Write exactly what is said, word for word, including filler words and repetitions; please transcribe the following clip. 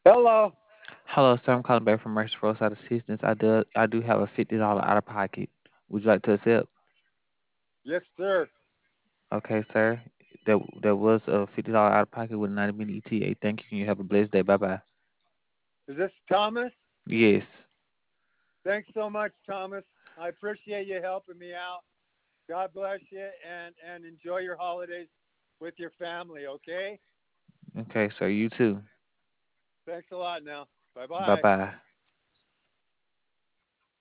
Hello. Hello, sir. I'm calling back from Mercy Roadside Assistance. I do I do have a fifty dollar out of pocket. Would you like to accept? Yes, sir. Okay, sir. There there was a fifty dollar out of pocket with a ninety minute E T A. Thank you. You have a blessed day. Bye bye. Is this Thomas? Yes. Thanks so much, Thomas. I appreciate you helping me out. God bless you and, and enjoy your holidays with your family, okay? Okay, sir. You too. Thanks a lot now. Bye Bye bye. bye.